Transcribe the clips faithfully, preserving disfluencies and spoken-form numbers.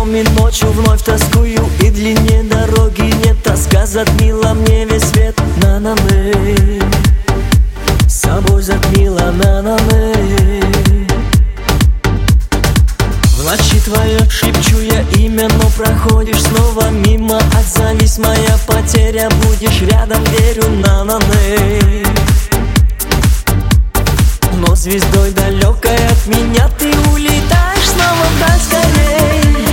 днем и ночью вновь тоскую, и длиннее дороги нет. Тоска затмила мне весь свет. На-на-ней, собой затмила, на-на-ней. В ночи твоей шепчу я имя, но проходишь снова мимо. Отзовись, моя потеря, будешь рядом, верю, на-на-ней. Но звездой далекой от меня ты улетаешь снова вдаль скорей.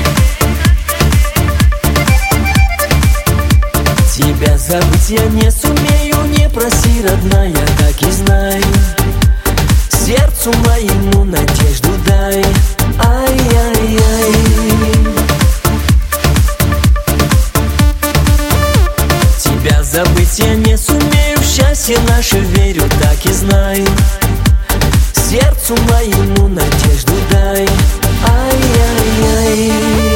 Тебя забыть я не сумею, не проси, родная, так и знай. Сердцу моему надежду дай. Ай-яй-яй. Тебя забыть я не сумею, в счастье наше верю, так и знай. Сердцу моему надежду дай. Ай-яй-яй.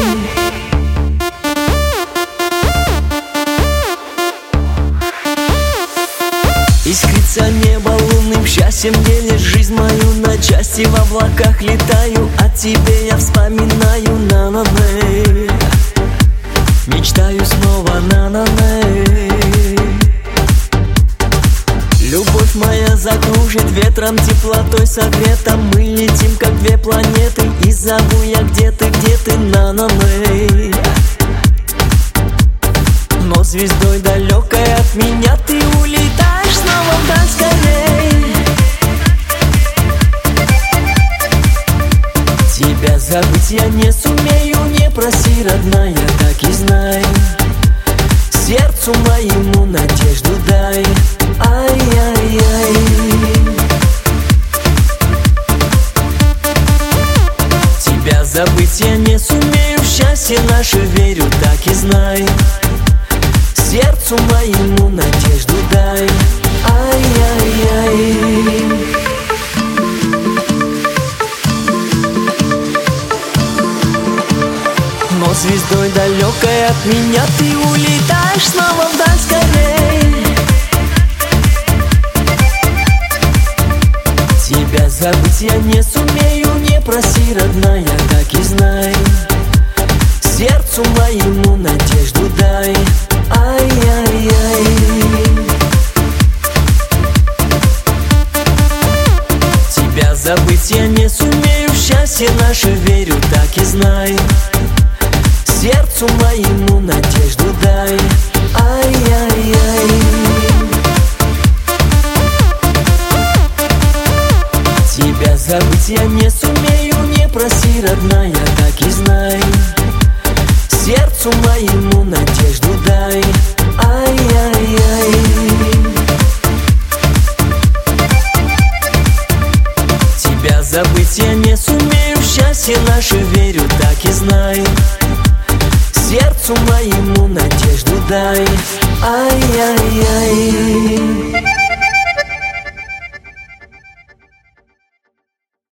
Искрится небо лунным счастьем, делишь жизнь мою на части. В облаках летаю, о тебе я вспоминаю, на-на-ней. Мечтаю снова, на-на-ней. Любовь моя закружит ветром, теплотой согрета. Мы летим, как две планеты, и зову я, где ты, где ты, на-на-ней. Но звездой далекой от меня ты улетаешь снова вдаль скорей. Тебя забыть я не сумею, не проси, родная, так и знай. Сердцу моему надежду дай. Ай-яй-яй. Тебя забыть я не сумею, в счастье наше верю, так и знай. Сердцу моему надежду дай. Ай-яй-яй. Но звездой далекой от меня ты улетаешь снова вдаль скорей. Тебя забыть я не сумею, не проси, родная, так и знай. Сердцу моему надежду дай. Ай-яй-яй. Тебя забыть я не сумею, в счастье наше верю, так и знай. Сердцу моему надежду дай. Ай-яй-яй. Тебя забыть я не сумею, не проси, родная, так и знай. Сердцу моему надежду дай. Ай-яй-яй. Тебя забыть я не сумею, в счастье наше верю, так и знай. Сердцу моему надежду дай. Ай-яй-яй.